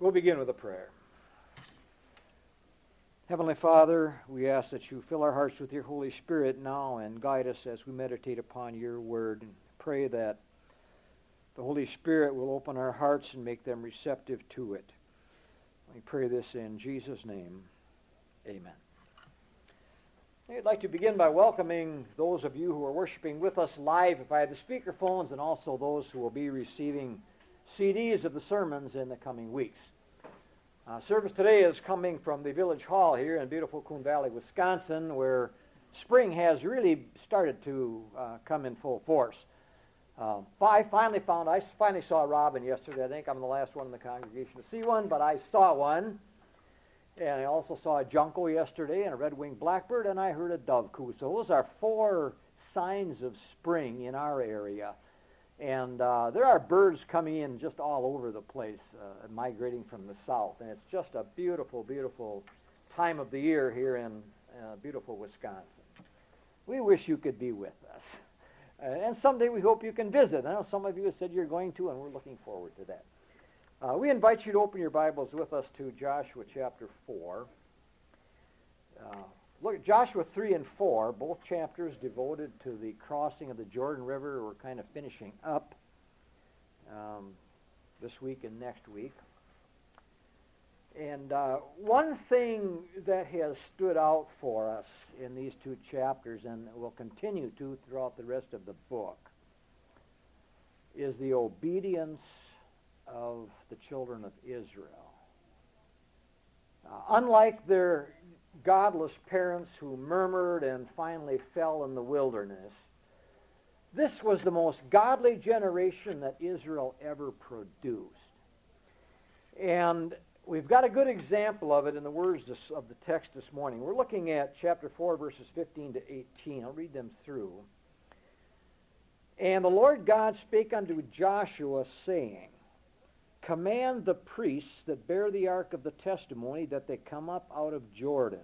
We'll begin with a prayer. Heavenly Father, we ask that you fill our hearts with your Holy Spirit now and guide us as we meditate upon your word, and pray that the Holy Spirit will open our hearts and make them receptive to it. We pray this in Jesus' name. Amen. I'd like to begin by welcoming those of you who are worshiping with us live via the speakerphones, and also those who will be receiving CDs of the sermons in the coming weeks. Service today is coming from the Village Hall here in beautiful Coon Valley, Wisconsin, where spring has really started to come in full force. I finally saw a robin yesterday. I think I'm the last one in the congregation to see one, but I saw one. And I also saw a junco yesterday and a red-winged blackbird, and I heard a dove coo. So those are four signs of spring in our area. And there are birds coming in just all over the place, migrating from the south. And it's just a beautiful, beautiful time of the year here in beautiful Wisconsin. We wish you could be with us. And someday we hope you can visit. I know some of you have said you're going to, and we're looking forward to that. We invite you to open your Bibles with us to Joshua chapter 4. Look at Joshua 3 and 4, both chapters devoted to the crossing of the Jordan River. We're kind of finishing up this week and next week. And one thing that has stood out for us in these two chapters, and will continue to throughout the rest of the book, is the obedience of the children of Israel. Unlike their godless parents who murmured and finally fell in the wilderness, this was the most godly generation that Israel ever produced. And we've got a good example of it in the words of the text this morning. We're looking at chapter 4, verses 15 to 18. I'll read them through. And the Lord God spake unto Joshua, saying, Command the priests that bear the ark of the testimony that they come up out of Jordan.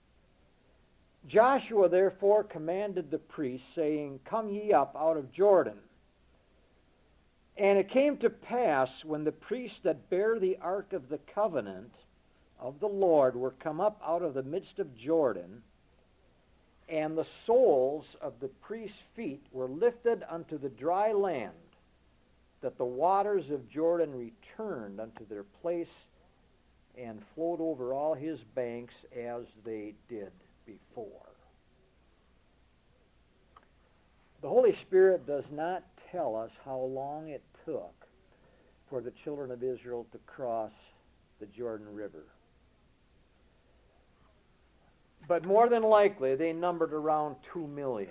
Joshua therefore commanded the priests, saying, Come ye up out of Jordan. And it came to pass, when the priests that bear the ark of the covenant of the Lord were come up out of the midst of Jordan, and the soles of the priests' feet were lifted unto the dry land, that the waters of Jordan returned unto their place and flowed over all his banks as they did before. The Holy Spirit does not tell us how long it took for the children of Israel to cross the Jordan River. But more than likely, they numbered around 2 million.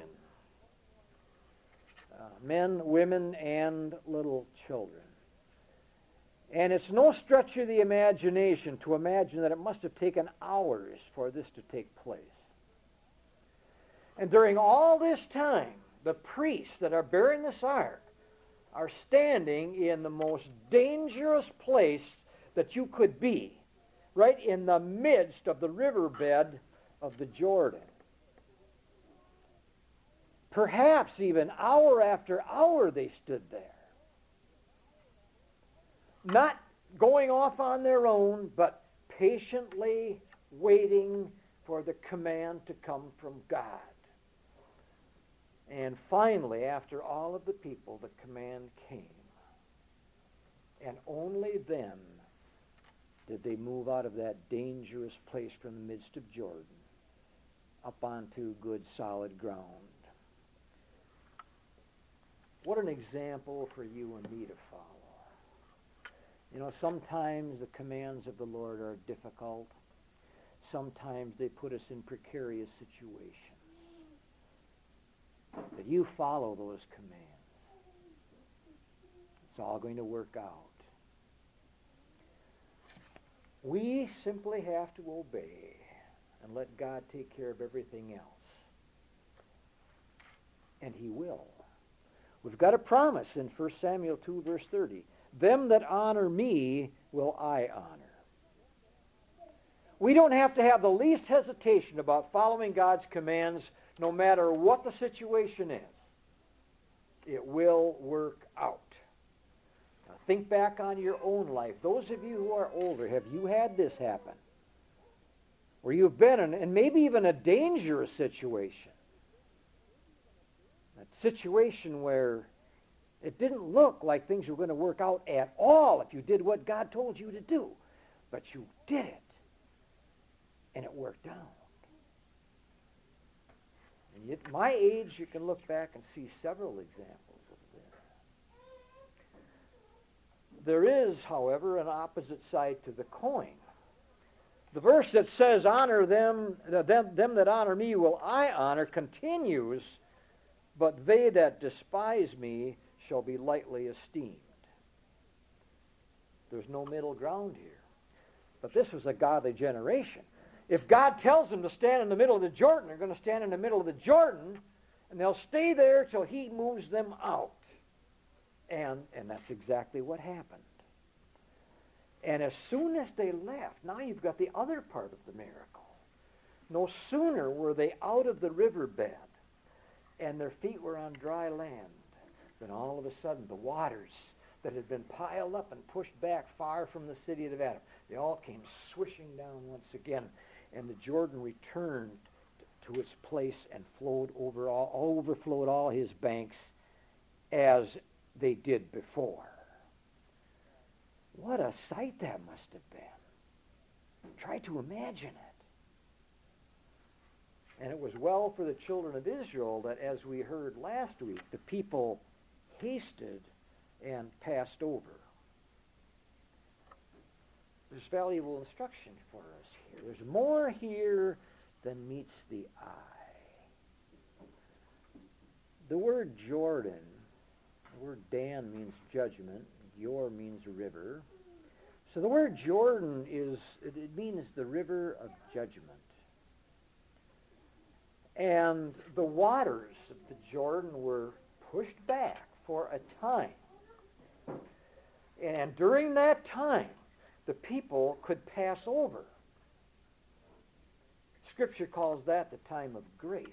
Men, women, and little children. And it's no stretch of the imagination to imagine that it must have taken hours for this to take place. And during all this time, the priests that are bearing this ark are standing in the most dangerous place that you could be, right in the midst of the riverbed of the Jordan. Perhaps even hour after hour they stood there. Not going off on their own, but patiently waiting for the command to come from God. And finally, after all of the people, the command came. And only then did they move out of that dangerous place from the midst of Jordan up onto good solid ground. What an example for you and me to follow. You know, sometimes the commands of the Lord are difficult. Sometimes they put us in precarious situations. But you follow those commands. It's all going to work out. We simply have to obey and let God take care of everything else. And he will. We've got a promise in 1 Samuel 2, verse 30. Them that honor me will I honor. We don't have to have the least hesitation about following God's commands, no matter what the situation is. It will work out. Now, Think back on your own life. Those of you who are older, have you had this happen? Where you've been in, and maybe even a dangerous situation. That situation where it didn't look like things were going to work out at all if you did what God told you to do. But you did it. And it worked out. And at my age, you can look back and see several examples of this. There is, however, an opposite side to the coin. The verse that says, honor them that honor me will I honor, continues, but they that despise me shall be lightly esteemed. There's no middle ground here. But this was a godly generation. If God tells them to stand in the middle of the Jordan, they're going to stand in the middle of the Jordan, and they'll stay there till he moves them out. And that's exactly what happened. And as soon as they left, now you've got the other part of the miracle. No sooner were they out of the riverbed and their feet were on dry land than all of a sudden the waters that had been piled up and pushed back far from the city of Adam, they all came swishing down once again, and the Jordan returned to its place and overflowed all his banks as they did before. What a sight that must have been. Try to imagine it. And it was well for the children of Israel that, as we heard last week, the people hasted and passed over. There's valuable instruction for us here. There's more here than meets the eye. The word Jordan, the word Dan means judgment. Yor means river. So the word Jordan it means the river of judgment. And the waters of the Jordan were pushed back for a time. And during that time, the people could pass over. Scripture calls that the time of grace.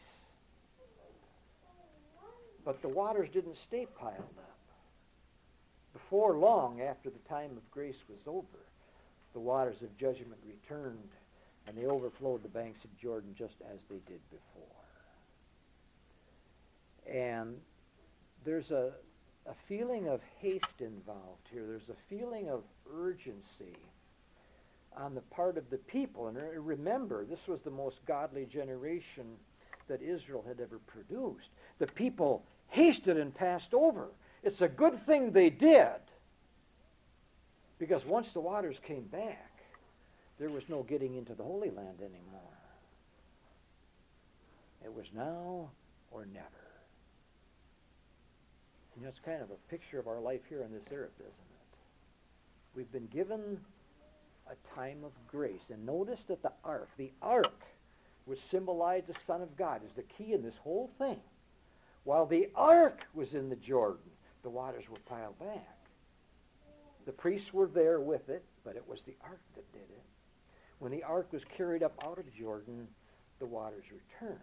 But the waters didn't stay piled up. Before long, after the time of grace was over, the waters of judgment returned, and they overflowed the banks of Jordan just as they did before. And there's a feeling of haste involved here. There's a feeling of urgency on the part of the people. And remember, this was the most godly generation that Israel had ever produced. The people hasted and passed over. It's a good thing they did, because once the waters came back, there was no getting into the Holy Land anymore. It was now or never. You know, it's kind of a picture of our life here on this earth, isn't it? We've been given a time of grace. And notice that the ark, which symbolized the Son of God, is the key in this whole thing. While the ark was in the Jordan, the waters were piled back. The priests were there with it, but it was the ark that did it. When the ark was carried up out of Jordan, the waters returned.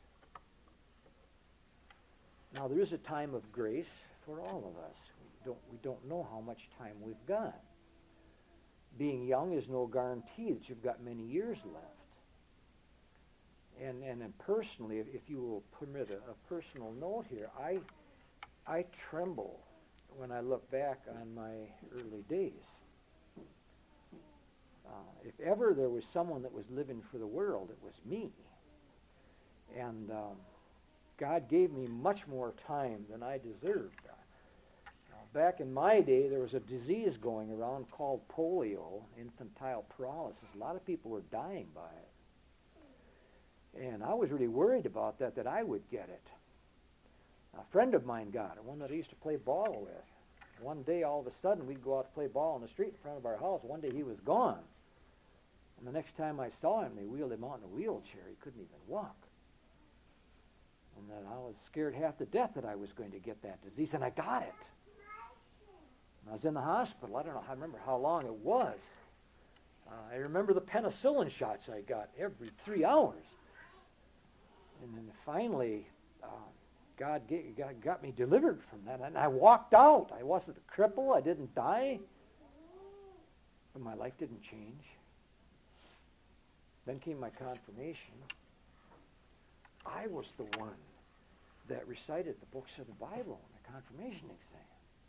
Now, there is a time of grace for all of us. We don't know how much time we've got. Being young is no guarantee that you've got many years left. And personally, if you will permit a personal note here, I tremble when I look back on my early days. If ever there was someone that was living for the world, it was me. And God gave me much more time than I deserved. Back in my day, there was a disease going around called polio, infantile paralysis. A lot of people were dying by it. And I was really worried about that I would get it. A friend of mine got it, one that I used to play ball with. One day, all of a sudden, we'd go out to play ball on the street in front of our house. One day, he was gone. And the next time I saw him, they wheeled him out in a wheelchair. He couldn't even walk. And then I was scared half to death that I was going to get that disease, and I got it. I was in the hospital. I remember how long it was. I remember the penicillin shots I got every 3 hours. And then finally, God got me delivered from that. And I walked out. I wasn't a cripple. I didn't die. But my life didn't change. Then came my confirmation. I was the one that recited the books of the Bible in the confirmation exam.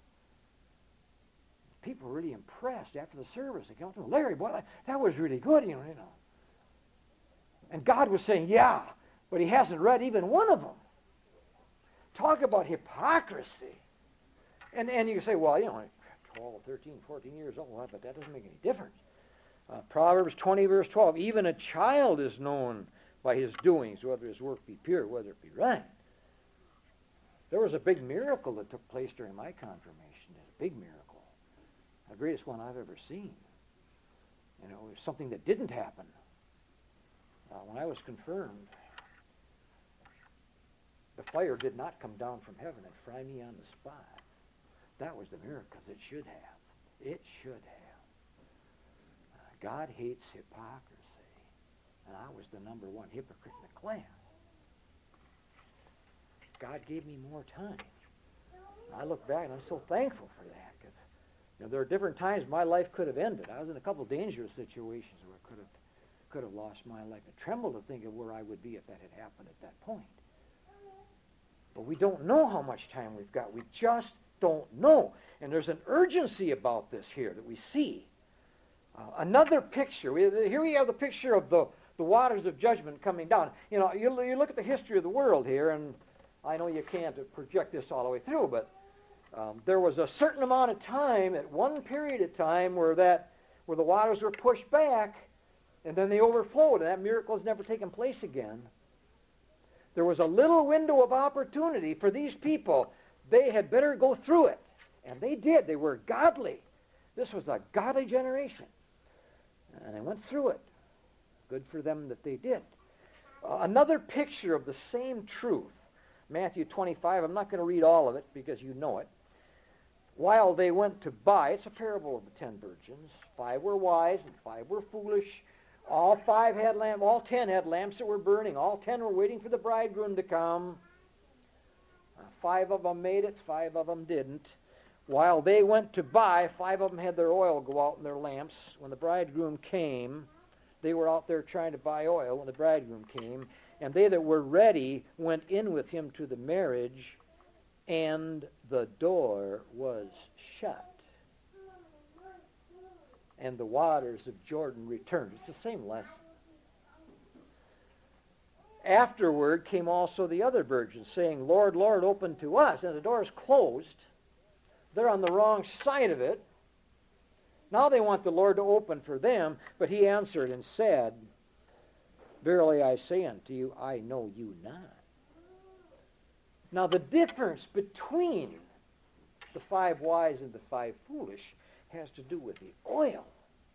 People were really impressed after the service. They came up to me, Larry, boy, that was really good, you know. And God was saying, yeah, but he hasn't read even one of them. Talk about hypocrisy. And you say, well, 12, 13, 14 years old, but that doesn't make any difference. Proverbs 20, verse 12, even a child is known by his doings, whether his work be pure, whether it be right. There was a big miracle that took place during my confirmation. It's a big miracle. The greatest one I've ever seen. It was something that didn't happen. When I was confirmed, the fire did not come down from heaven and fry me on the spot. That was the miracle, because it should have. It should have. God hates hypocrisy, and I was the number one hypocrite in the class. God gave me more time. I look back, and I'm so thankful for that, because there are different times my life could have ended. I was in a couple dangerous situations where I could have lost my life. I tremble to think of where I would be if that had happened at that point. But we don't know how much time we've got. We just don't know. And there's an urgency about this here that we see. Another picture. Here we have the picture of the waters of judgment coming down. You look at the history of the world here, and I know you can't project this all the way through, but there was a certain amount of time, at one period of time, where the waters were pushed back, and then they overflowed, and that miracle has never taken place again. There was a little window of opportunity for these people. They had better go through it. And they did. They were godly. This was a godly generation. And they went through it. Good for them that they did. Another picture of the same truth. Matthew 25. I'm not going to read all of it because you know it. While they went to buy, it's a parable of the 10 virgins. 5 were wise and 5 were foolish. All 10 had lamps that were burning. All 10 were waiting for the bridegroom to come. 5 of them made it, 5 of them didn't. While they went to buy, 5 of them had their oil go out in their lamps. When the bridegroom came, they were out there trying to buy oil when the bridegroom came. And they that were ready went in with him to the marriage, and the door was shut. And the waters of Jordan returned. It's the same lesson. Afterward came also the other virgins, saying, Lord, Lord, open to us. And the door is closed. They're on the wrong side of it. Now they want the Lord to open for them, but he answered and said, Verily I say unto you, I know you not. Now the difference between the 5 wise and the 5 foolish has to do with the oil.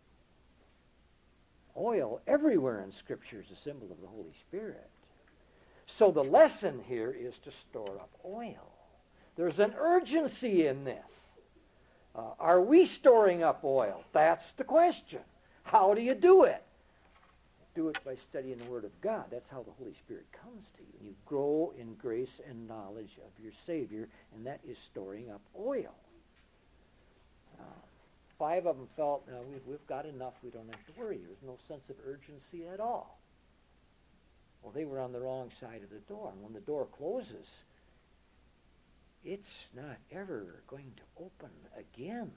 Oil everywhere in Scripture is a symbol of the Holy Spirit. So the lesson here is to store up oil. There's an urgency in this. Are we storing up oil? That's the question. How do you do it? Do it by studying the Word of God. That's how the Holy Spirit comes to you. You grow in grace and knowledge of your Savior, and that is storing up oil. 5 of them felt, we've got enough, we don't have to worry. There was no sense of urgency at all. Well, they were on the wrong side of the door, and when the door closes, it's not ever going to open again.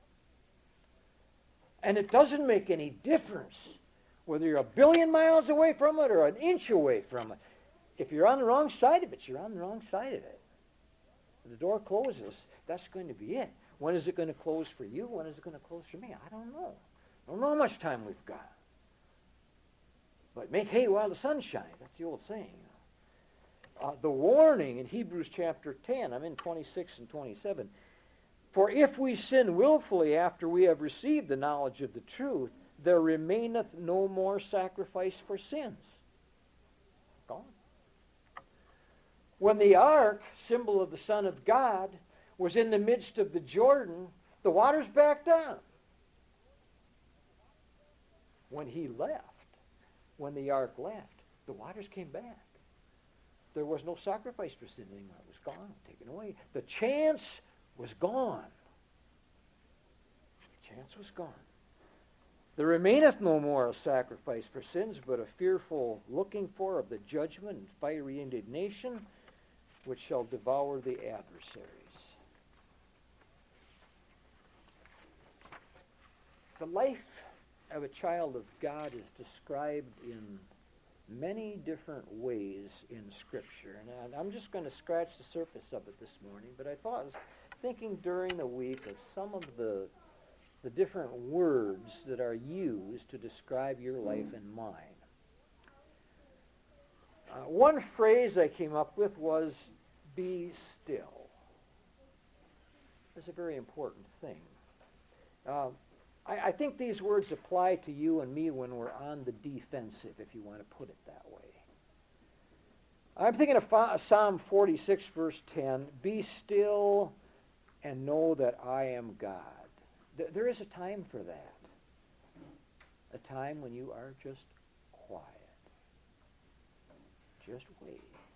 And it doesn't make any difference whether you're 1 billion miles away from it or an inch away from it. If you're on the wrong side of it, you're on the wrong side of it. When the door closes, that's going to be it. When is it going to close for you? When is it going to close for me? I don't know. I don't know how much time we've got. But make hay while the sun shines. That's the old saying. The warning in Hebrews chapter 10, I'm in 26 and 27. For if we sin willfully after we have received the knowledge of the truth, there remaineth no more sacrifice for sins. Gone. When the ark, symbol of the Son of God, was in the midst of the Jordan, the waters backed down. When he left, when the ark left, the waters came back. there was no sacrifice for sin anymore. It was gone, taken away. The chance was gone. The chance was gone. There remaineth no more a sacrifice for sins, but a fearful looking for of the judgment and fiery indignation, which shall devour the adversaries. The life of a child of God is described in many different ways in Scripture. And I'm just going to scratch the surface of it this morning, but I was thinking during the week of some of the different words that are used to describe your life and mine. One phrase I came up with was, be still. That's a very important thing. I think these words apply to you and me when we're on the defensive, if you want to put it that way. I'm thinking of Psalm 46, verse 10, be still and know that I am God. There is a time for that. A time when you are just quiet. Just wait.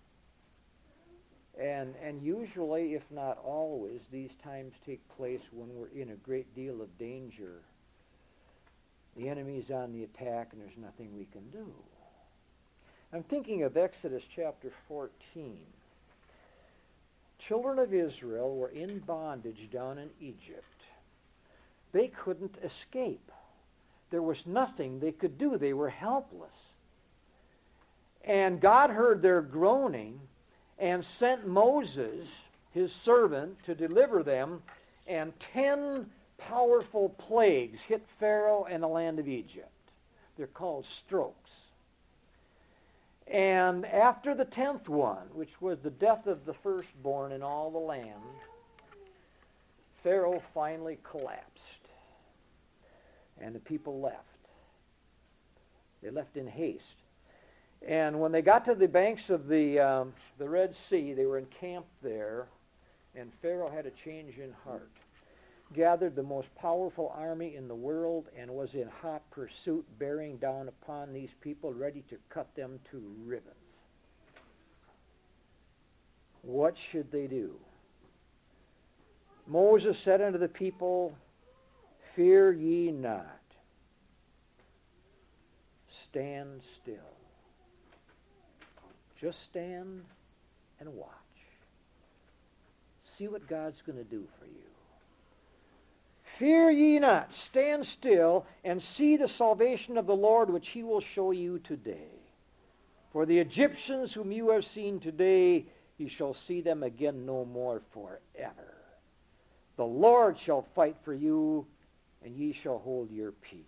And usually, if not always, these times take place when we're in a great deal of danger. The enemy's on the attack and there's nothing we can do. I'm thinking of Exodus chapter 14. Children of Israel were in bondage down in Egypt. They couldn't escape. There was nothing they could do. They were helpless. And God heard their groaning and sent Moses, his servant, to deliver them, and 10 powerful plagues hit Pharaoh and the land of Egypt. They're called strokes. And after the 10th one, which was the death of the firstborn in all the land, Pharaoh finally collapsed. And the people left. They left in haste. And when they got to the banks of the Red Sea, they were encamped there, and Pharaoh had a change in heart. Gathered the most powerful army in the world and was in hot pursuit, bearing down upon these people, ready to cut them to ribbons. What should they do? Moses said unto the people, fear ye not. Stand still. Just stand and watch. See what God's going to do for you. Fear ye not. Stand still and see the salvation of the Lord, which he will show you today. For the Egyptians whom you have seen today, ye shall see them again no more forever. The Lord shall fight for you, and ye shall hold your peace.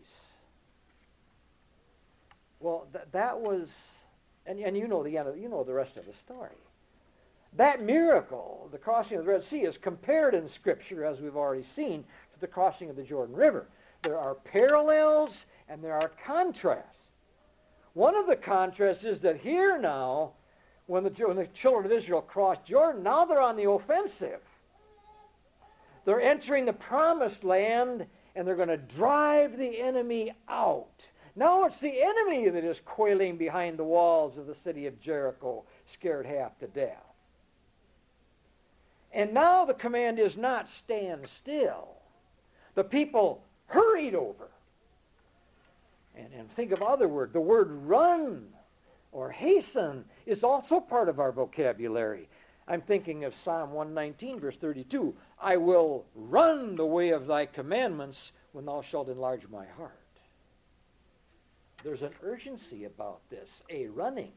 Well, that was, and you know the end of, you know the rest of the story. That miracle, the crossing of the Red Sea, is compared in Scripture, as we've already seen, to the crossing of the Jordan River. There are parallels and there are contrasts. One of the contrasts is that here now, when the children of Israel crossed Jordan, now they're on the offensive. They're entering the promised land, and they're going to drive the enemy out. Now it's the enemy that is quailing behind the walls of the city of Jericho, scared half to death. And now the command is not stand still. The people hurried over. And think of other words. The word run or hasten is also part of our vocabulary. I'm thinking of Psalm 119, verse 32. I will run the way of thy commandments when thou shalt enlarge my heart. There's an urgency about this, a running.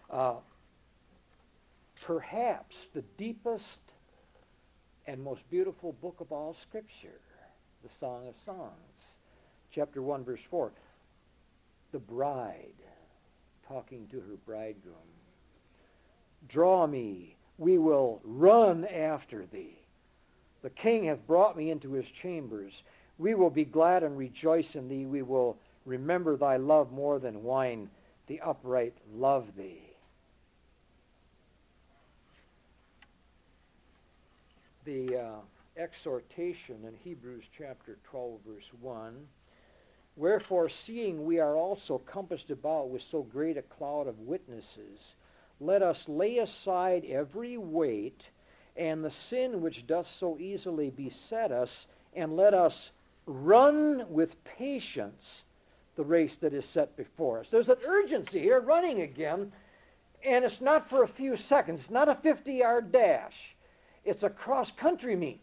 Perhaps the deepest and most beautiful book of all Scripture, the Song of Songs, chapter 1, verse 4. The bride talking to her bridegroom. Draw me, we will run after thee. The king hath brought me into his chambers. We will be glad and rejoice in thee. We will remember thy love more than wine. The upright love thee. The exhortation in Hebrews chapter 12, verse 1. Wherefore, seeing we are also compassed about with so great a cloud of witnesses, let us lay aside every weight and the sin which doth so easily beset us, and let us run with patience the race that is set before us. There's an urgency here, running again, and it's not for a few seconds. It's not a 50-yard dash. It's a cross-country meet.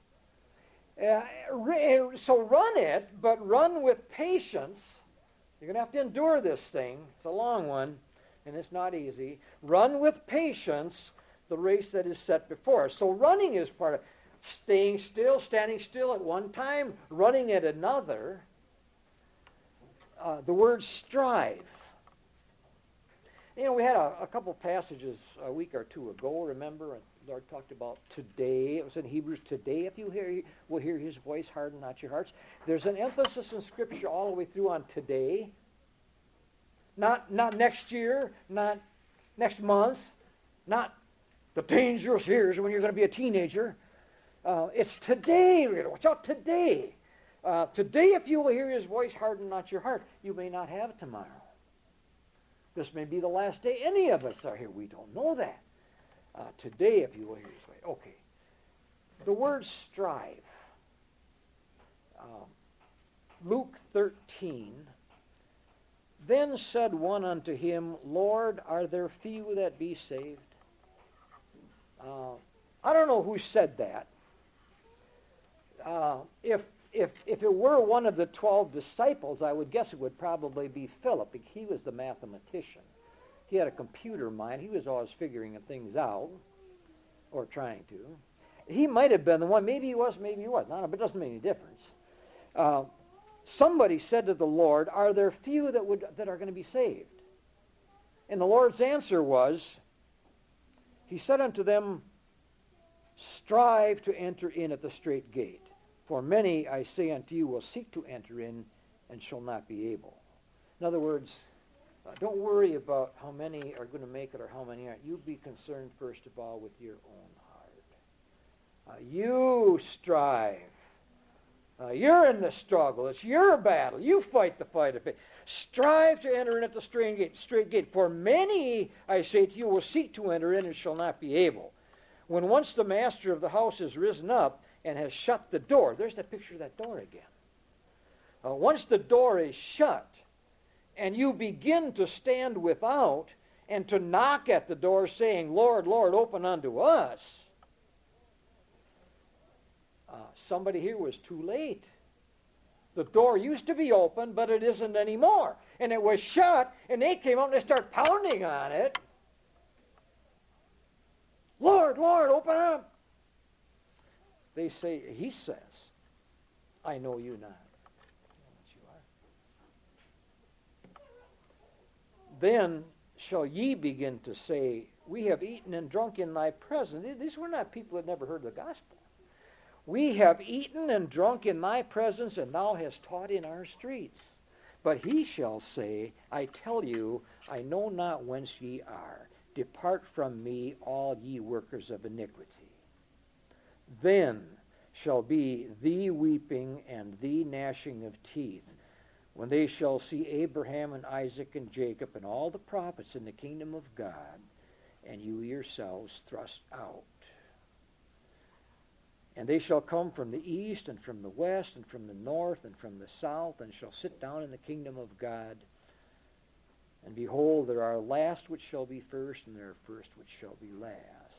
So run it, but run with patience. You're going to have to endure this thing. It's a long one, and it's not easy. Run with patience the race that is set before us. So running is part of staying still, standing still at one time, running at another. The word strive. We had a couple passages a week or two ago, remember? The Lord talked about today. It was in Hebrews, today if you will hear his voice, harden not your hearts. There's an emphasis in Scripture all the way through on today. Not next year, not next month, not the dangerous years when you're going to be a teenager. It's today. We're going to watch out today. Today, if you will hear his voice, harden not your heart. You may not have it tomorrow. This may be the last day any of us are here. We don't know that. Today, if you will hear his voice. Okay. The word strive. Luke 13. Then said one unto him, Lord, are there few that be saved? I don't know who said that. If it were one of the 12 disciples, I would guess it would probably be Philip. He was the mathematician. He had a computer mind. He was always figuring things out, or trying to. He might have been the one. Maybe he was, maybe he wasn't. I don't know, but it doesn't make any difference. Somebody said to the Lord, are there few that are going to be saved? And the Lord's answer was, he said unto them, strive to enter in at the strait gate. For many, I say unto you, will seek to enter in and shall not be able. In other words, don't worry about how many are going to make it or how many aren't. You be concerned first of all with your own heart. You strive. You're in the struggle. It's your battle. You fight the fight of faith. Strive to enter in at the strait gate. For many, I say to you, will seek to enter in and shall not be able. When once the master of the house has risen up and has shut the door, there's the picture of that door again. Once the door is shut and you begin to stand without and to knock at the door saying, Lord, Lord, open unto us, somebody here was too late. The door used to be open, but it isn't anymore. And it was shut, and they came out and they start pounding on it. Lord, Lord, open up. They say, he says, I know you not. You are. Then shall ye begin to say, we have eaten and drunk in thy presence. These were not people that never heard the gospel. We have eaten and drunk in thy presence, and thou hast taught in our streets. But he shall say, I tell you, I know not whence ye are. Depart from me, all ye workers of iniquity. Then shall be thee weeping and thee gnashing of teeth, when they shall see Abraham and Isaac and Jacob and all the prophets in the kingdom of God, and you yourselves thrust out. And they shall come from the east and from the west and from the north and from the south, and shall sit down in the kingdom of God. And behold, there are last which shall be first, and there are first which shall be last.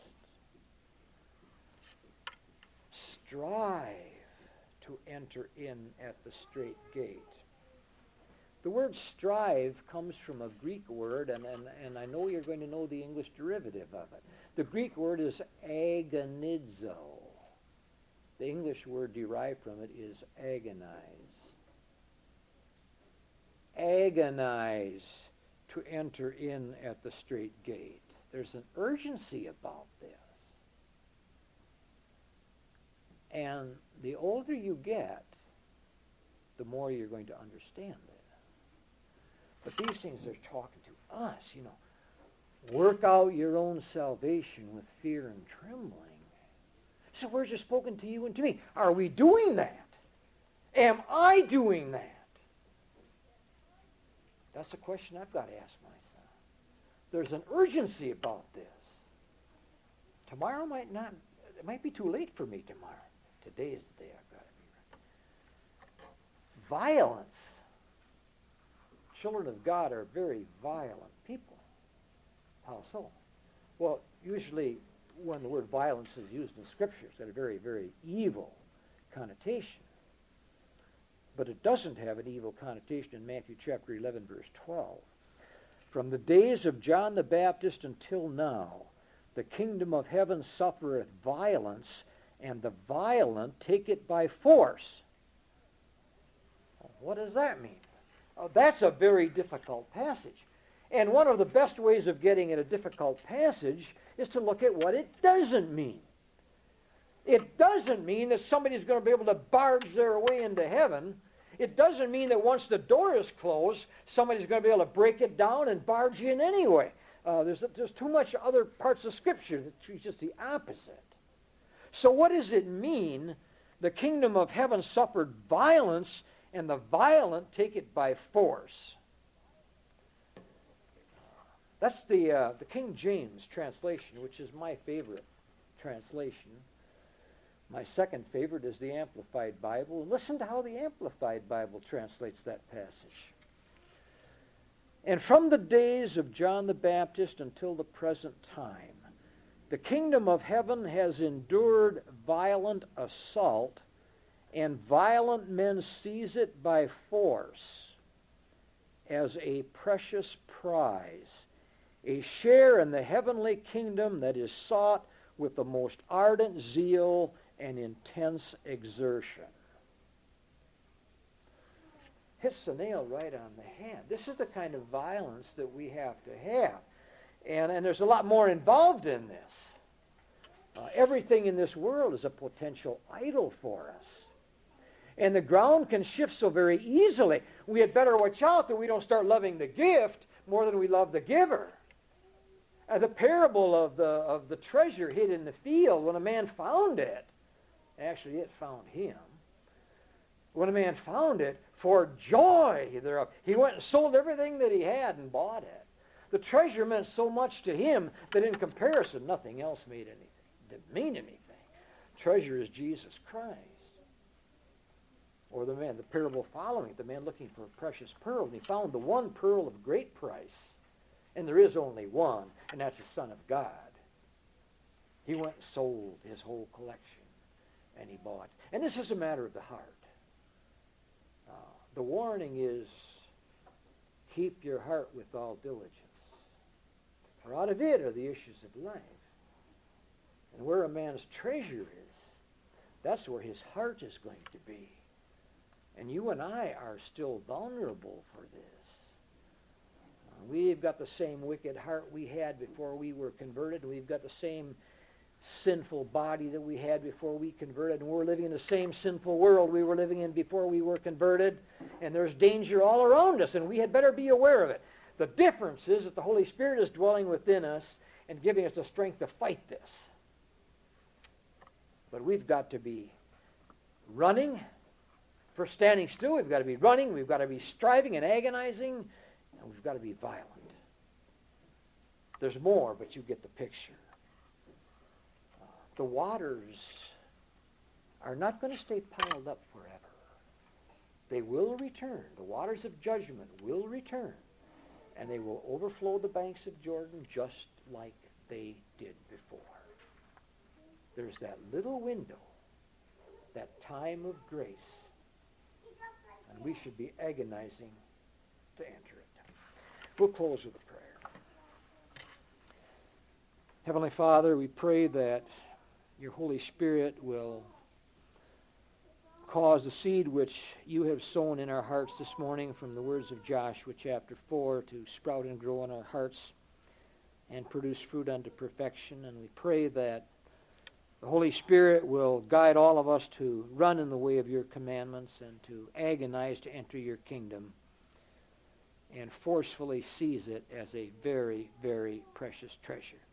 Strive to enter in at the strait gate. The word strive comes from a Greek word, and I know you're going to know the English derivative of it. The Greek word is agonizo. The English word derived from it is agonize. Agonize to enter in at the strait gate. There's an urgency about this. And the older you get, the more you're going to understand this. But these things are talking to us, Work out your own salvation with fear and trembling. So words are spoken to you and to me. Are we doing that? Am I doing that? That's the question I've got to ask myself. there's an urgency about this. Tomorrow might not, it might be too late for me tomorrow. Today is the day I've got to be ready. Violence. Children of God are very violent people. How so? Well, usually when the word violence is used in Scripture, it's got a very, very evil connotation. But it doesn't have an evil connotation in Matthew chapter 11, verse 12. From the days of John the Baptist until now, the kingdom of heaven suffereth violence, and the violent take it by force. What does that mean? That's a very difficult passage. And one of the best ways of getting at a difficult passage is to look at what it doesn't mean. It doesn't mean that somebody's going to be able to barge their way into heaven. It doesn't mean that once the door is closed, somebody's going to be able to break it down and barge in anyway. There's too much other parts of Scripture that teaches the opposite. So what does it mean? The kingdom of heaven suffered violence, and the violent take it by force. That's the King James translation, which is my favorite translation. My second favorite is the Amplified Bible. And listen to how the Amplified Bible translates that passage. And from the days of John the Baptist until the present time, the kingdom of heaven has endured violent assault, and violent men seize it by force as a precious prize, a share in the heavenly kingdom that is sought with the most ardent zeal and intense exertion. Hits the nail right on the head. This is the kind of violence that we have to have. And there's a lot more involved in this. Everything in this world is a potential idol for us. And the ground can shift so very easily. We had better watch out that we don't start loving the gift more than we love the giver. The parable of the treasure hid in the field, when a man found it, actually it found him. When a man found it, for joy thereof, he went and sold everything that he had and bought it. The treasure meant so much to him that in comparison, nothing else didn't mean anything. Treasure is Jesus Christ. Or the parable following it, the man looking for a precious pearl, and he found the one pearl of great price. And there is only one, and that's the Son of God. He went and sold his whole collection, and he bought. And this is a matter of the heart. The warning is, keep your heart with all diligence. For out of it are the issues of life. And where a man's treasure is, that's where his heart is going to be. And you and I are still vulnerable for this. We've got the same wicked heart we had before we were converted. We've got the same sinful body that we had before we converted. And we're living in the same sinful world we were living in before we were converted. And there's danger all around us, and we had better be aware of it. The difference is that the Holy Spirit is dwelling within us and giving us the strength to fight this. But we've got to be running. For standing still, we've got to be running, we've got to be striving and agonizing, and we've got to be violent. There's more, but you get the picture. The waters are not going to stay piled up forever. They will return. The waters of judgment will return, and they will overflow the banks of Jordan just like they did before. There's that little window, that time of grace, and we should be agonizing to enter it. We'll close with a prayer. Heavenly Father, we pray that your Holy Spirit will cause the seed which you have sown in our hearts this morning from the words of Joshua chapter 4 to sprout and grow in our hearts and produce fruit unto perfection. And we pray that the Holy Spirit will guide all of us to run in the way of your commandments and to agonize to enter your kingdom and forcefully seize it as a very, very precious treasure.